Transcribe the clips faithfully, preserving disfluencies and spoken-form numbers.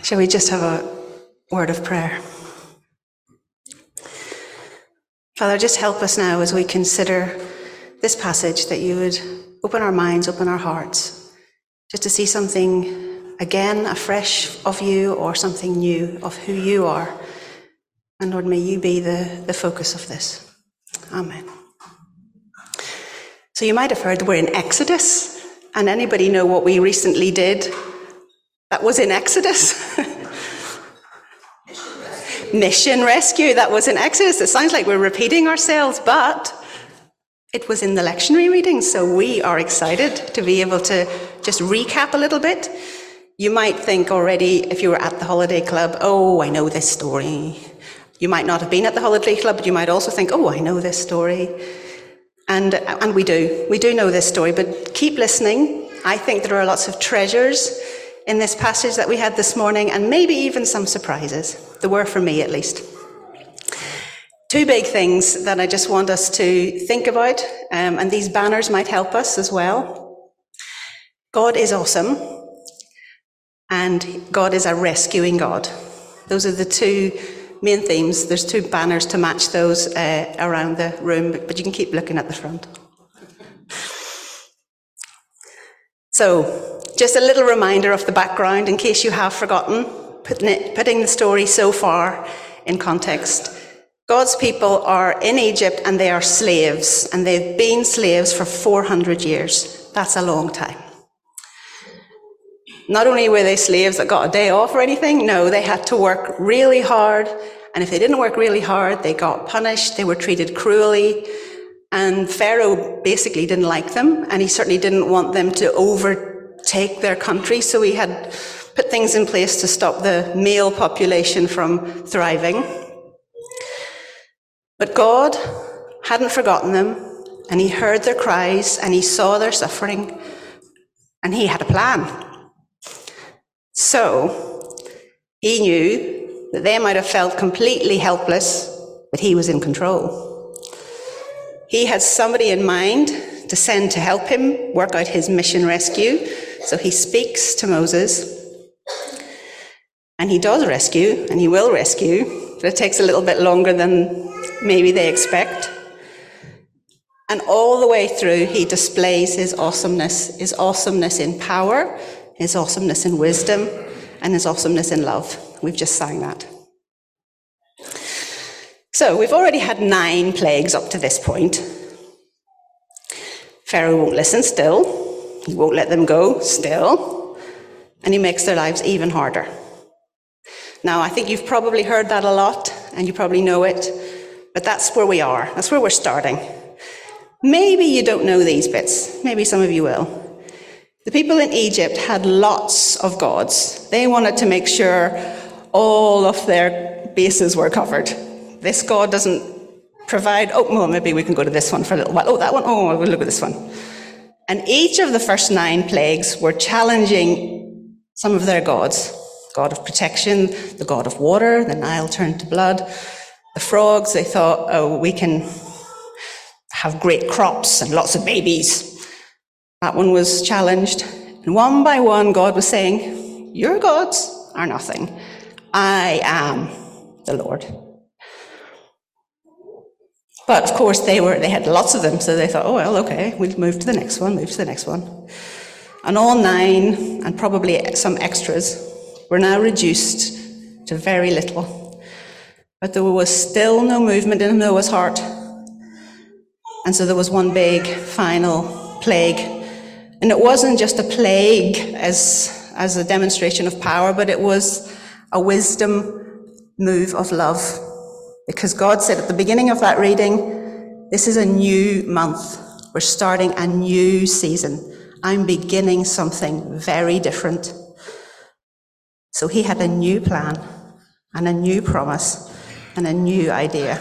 Shall we just have a word of prayer? Father, just help us now as we consider this passage, that you would open our minds, open our hearts, just to see something again, afresh of you, or something new of who you are. And Lord, may you be the, the focus of this. Amen. So you might have heard that we're in Exodus, and anybody know what we recently did that was in Exodus? Mission rescue, that was in Exodus. It sounds like we're repeating ourselves, but it was in the lectionary reading, so we are excited to be able to just recap a little bit. You might think already, if you were at the holiday club, oh, I know this story. You might not have been at the holiday club, but you might also think, oh, I know this story. And, and we do. We do know this story, but keep listening. I think there are lots of treasures in this passage that we had this morning, and maybe even some surprises. There were for me, at least. Two big things that I just want us to think about, um, and these banners might help us as well. God is awesome, and God is a rescuing God. Those are the two main themes. There's two banners to match those uh, around the room, but you can keep looking at the front. So, just a little reminder of the background in case you have forgotten, putting, it, putting the story so far in context. God's people are in Egypt and they are slaves, and they've been slaves for four hundred years. That's a long time. Not only were they slaves that got a day off or anything, no, they had to work really hard, and if they didn't work really hard, they got punished, they were treated cruelly. And Pharaoh basically didn't like them, and he certainly didn't want them to overtake their country, so he had put things in place to stop the male population from thriving. But God hadn't forgotten them, and he heard their cries, and he saw their suffering, and he had a plan. So he knew that they might have felt completely helpless, but he was in control. He had somebody in mind to send to help him work out his mission rescue. So he speaks to Moses, and he does rescue, and he will rescue, but it takes a little bit longer than maybe they expect. And all the way through, he displays his awesomeness, his awesomeness in power, his awesomeness in wisdom, and his awesomeness in love. We've just sang that. So we've already had nine plagues up to this point. Pharaoh won't listen still. He won't let them go still. And he makes their lives even harder. Now, I think you've probably heard that a lot, and you probably know it, but that's where we are. That's where we're starting. Maybe you don't know these bits. Maybe some of you will. The people in Egypt had lots of gods. They wanted to make sure all of their bases were covered. This God doesn't provide, oh, well, maybe we can go to this one for a little while. Oh, that one, oh, we'll look at this one. And each of the first nine plagues were challenging some of their gods. God of protection, the God of water, the Nile turned to blood. The frogs, they thought, oh, we can have great crops and lots of babies. That one was challenged. And one by one, God was saying, your gods are nothing. I am the Lord. But of course, they were they had lots of them, so they thought, oh, well, okay, we'll move to the next one, move to the next one. And all nine, and probably some extras, were now reduced to very little. But there was still no movement in Noah's heart. And so there was one big final plague. And it wasn't just a plague as, as a demonstration of power, but it was a wisdom move of love. Because God said at the beginning of that reading, this is a new month. We're starting a new season. I'm beginning something very different. So he had a new plan and a new promise and a new idea.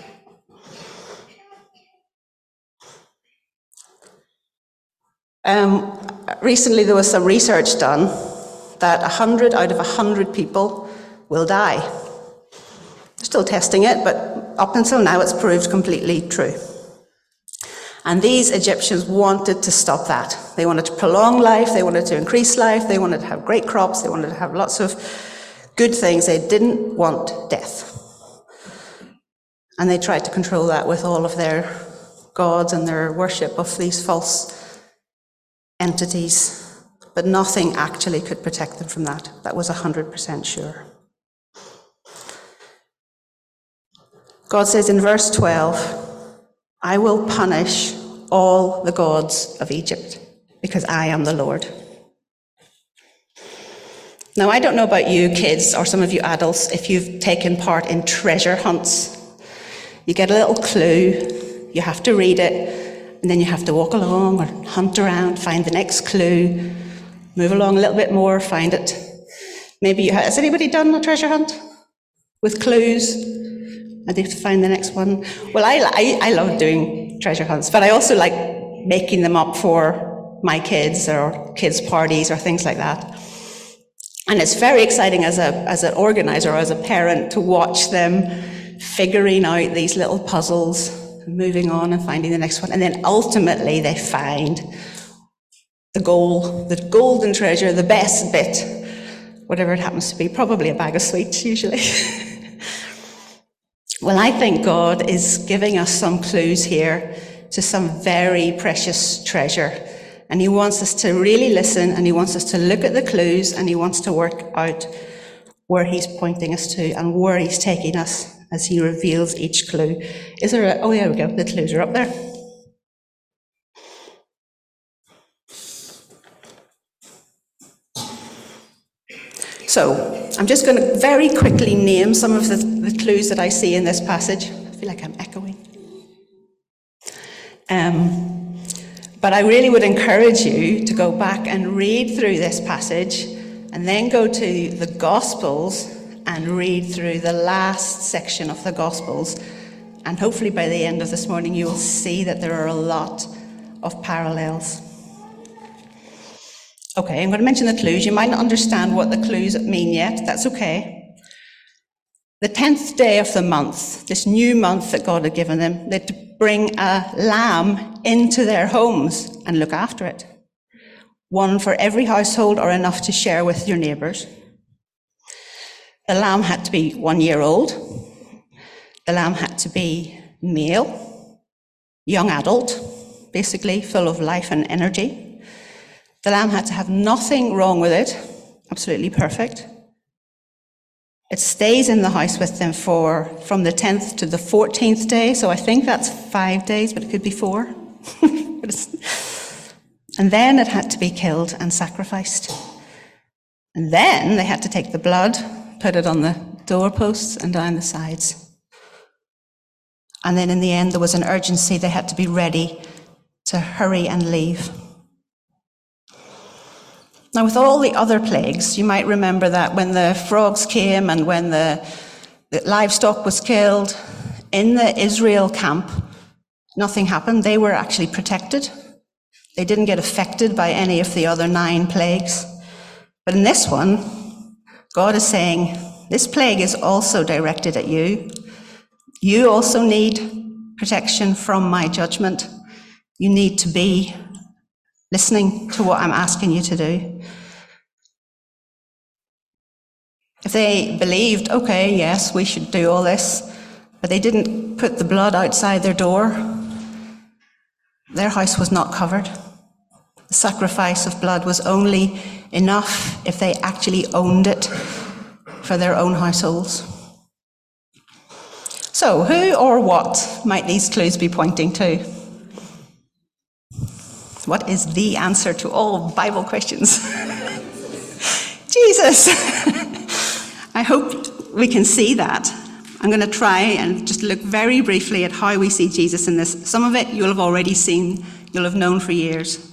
Um, recently there was some research done that one hundred out of one hundred people will die. They're still testing it, but up until now it's proved completely true. And these Egyptians wanted to stop that. They wanted to prolong life, they wanted to increase life, they wanted to have great crops, they wanted to have lots of good things. They didn't want death. And they tried to control that with all of their gods and their worship of these false entities. But nothing actually could protect them from that. That was one hundred percent sure. God says in verse twelve, I will punish all the gods of Egypt because I am the Lord. Now, I don't know about you kids or some of you adults if you've taken part in treasure hunts. You get a little clue, you have to read it, and then you have to walk along or hunt around, find the next clue, move along a little bit more, find it. Maybe you have, has anybody done a treasure hunt with clues? And they have to find the next one. Well, I, I, I love doing treasure hunts, but I also like making them up for my kids or kids' parties or things like that. And it's very exciting as a as an organizer or as a parent to watch them figuring out these little puzzles, moving on and finding the next one. And then ultimately they find the goal, the golden treasure, the best bit, whatever it happens to be, probably a bag of sweets usually. Well, I think God is giving us some clues here to some very precious treasure. And he wants us to really listen, and he wants us to look at the clues, and he wants to work out where he's pointing us to and where he's taking us as he reveals each clue. Is there a, oh, there we go, the clues are up there. So, I'm just going to very quickly name some of the, the clues that I see in this passage. I feel like I'm echoing. Um... But I really would encourage you to go back and read through this passage and then go to the Gospels and read through the last section of the Gospels. And hopefully by the end of this morning you will see that there are a lot of parallels. Okay, I'm going to mention the clues. You might not understand what the clues mean yet. That's okay. The tenth day of the month, this new month that God had given them, they're to bring a lamb into their homes and look after it. One for every household or enough to share with your neighbours. The lamb had to be one year old. The lamb had to be male, young adult, basically full of life and energy. The lamb had to have nothing wrong with it, absolutely perfect. It stays in the house with them for from the tenth to the fourteenth day, so I think that's five days, but it could be four. And then it had to be killed and sacrificed. And then they had to take the blood, put it on the doorposts and down the sides. And then in the end, there was an urgency. They had to be ready to hurry and leave. Now, with all the other plagues, you might remember that when the frogs came and when the, the livestock was killed, in the Israel camp, nothing happened. They were actually protected. They didn't get affected by any of the other nine plagues. But in this one, God is saying, this plague is also directed at you. You also need protection from my judgment. You need to be listening to what I'm asking you to do. If they believed, okay, yes, we should do all this, but they didn't put the blood outside their door, their house was not covered. The sacrifice of blood was only enough if they actually owned it for their own households. So, who or what might these clues be pointing to? What is the answer to all Bible questions? Jesus! I hope we can see that. I'm going to try and just look very briefly at how we see Jesus in this. Some of it you'll have already seen, you'll have known for years.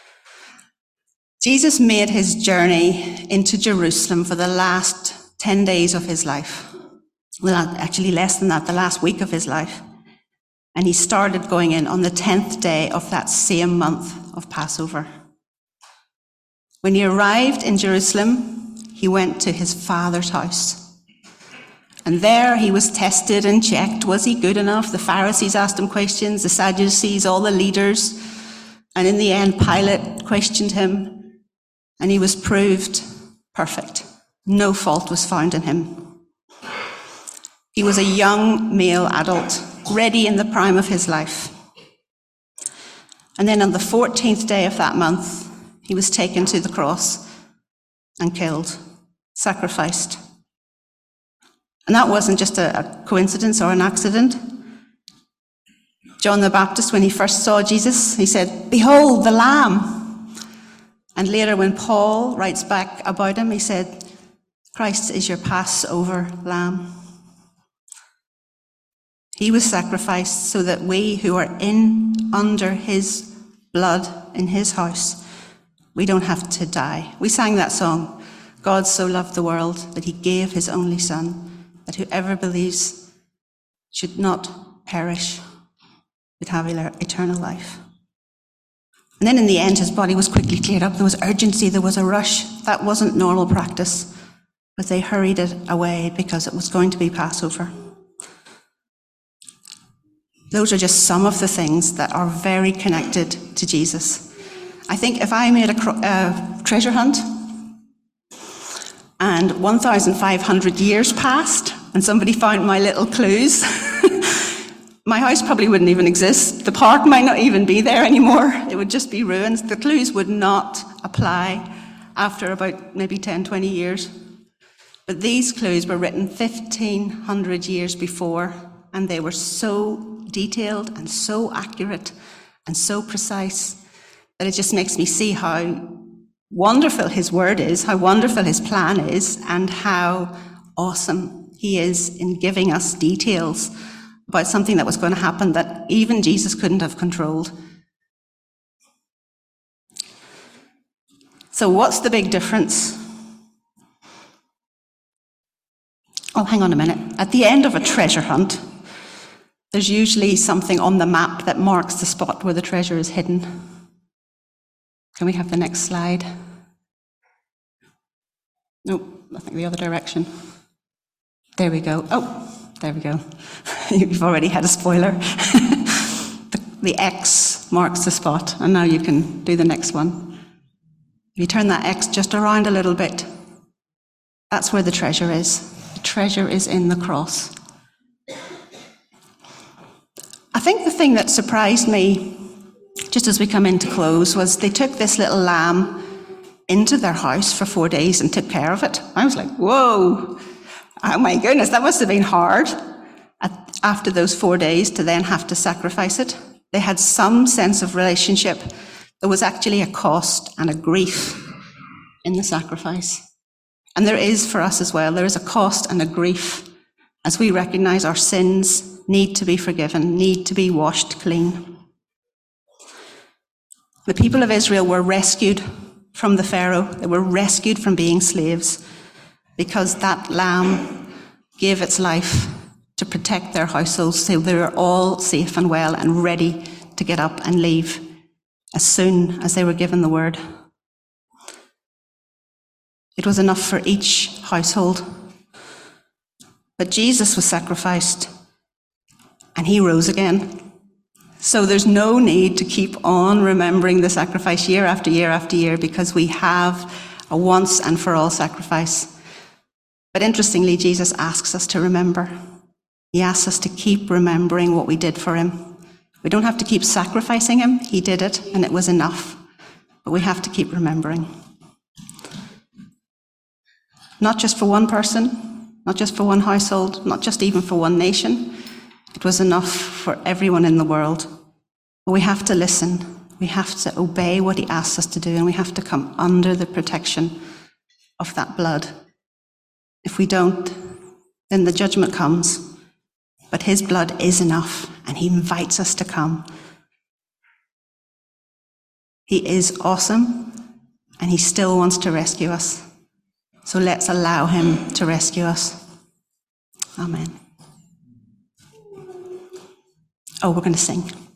Jesus made his journey into Jerusalem for the last ten days of his life. Well, actually less than that, the last week of his life. And he started going in on the tenth day of that same month of Passover. When he arrived in Jerusalem, he went to his Father's house. And there he was tested and checked. Was he good enough? The Pharisees asked him questions, the Sadducees, all the leaders. And in the end, Pilate questioned him, and he was proved perfect. No fault was found in him. He was a young male adult, ready in the prime of his life. And then on the fourteenth day of that month, he was taken to the cross and killed, sacrificed. And that wasn't just a, a coincidence or an accident. John the Baptist, when he first saw Jesus, he said, "Behold, the Lamb." And later when Paul writes back about him, he said, "Christ is your Passover Lamb." He was sacrificed so that we who are in, under his blood in his house, we don't have to die. We sang that song, "God so loved the world that he gave his only son, that whoever believes should not perish, but have eternal life." And then in the end, his body was quickly cleared up. There was urgency, there was a rush. That wasn't normal practice, but they hurried it away because it was going to be Passover. Those are just some of the things that are very connected to Jesus. I think if I made a uh, treasure hunt and one thousand five hundred years passed and somebody found my little clues, my house probably wouldn't even exist. The park might not even be there anymore. It would just be ruins. The clues would not apply after about maybe ten, twenty years. But these clues were written fifteen hundred years before, and they were so detailed and so accurate and so precise that it just makes me see how wonderful his word is, how wonderful his plan is, and how awesome he is in giving us details about something that was going to happen that even Jesus couldn't have controlled. So what's the big difference? Oh, hang on a minute. At the end of a treasure hunt, there's usually something on the map that marks the spot where the treasure is hidden. Can we have the next slide? Nope, I think the other direction. There we go. Oh, there we go. You've already had a spoiler. the, the X marks the spot, and now you can do the next one. If you turn that X just around a little bit, that's where the treasure is. The treasure is in the cross. I think the thing that surprised me, just as we come in to close, was they took this little lamb into their house for four days and took care of it. I was like, whoa, oh my goodness, that must have been hard at, after those four days to then have to sacrifice it. They had some sense of relationship. There was actually a cost and a grief in the sacrifice. And there is for us as well. There is a cost and a grief as we recognize our sins need to be forgiven, need to be washed clean. The people of Israel were rescued from the Pharaoh. They were rescued from being slaves because that lamb gave its life to protect their households so they were all safe and well and ready to get up and leave as soon as they were given the word. It was enough for each household. But Jesus was sacrificed and he rose again. So there's no need to keep on remembering the sacrifice year after year after year because we have a once and for all sacrifice. But interestingly, Jesus asks us to remember. He asks us to keep remembering what we did for him. We don't have to keep sacrificing him. He did it and it was enough. But we have to keep remembering. Not just for one person, not just for one household, not just even for one nation. It was enough for everyone in the world. But we have to listen. We have to obey what he asks us to do, and we have to come under the protection of that blood. If we don't, then the judgment comes. But his blood is enough, and he invites us to come. He is awesome, and he still wants to rescue us. So let's allow him to rescue us. Amen. Oh, we're going to sing.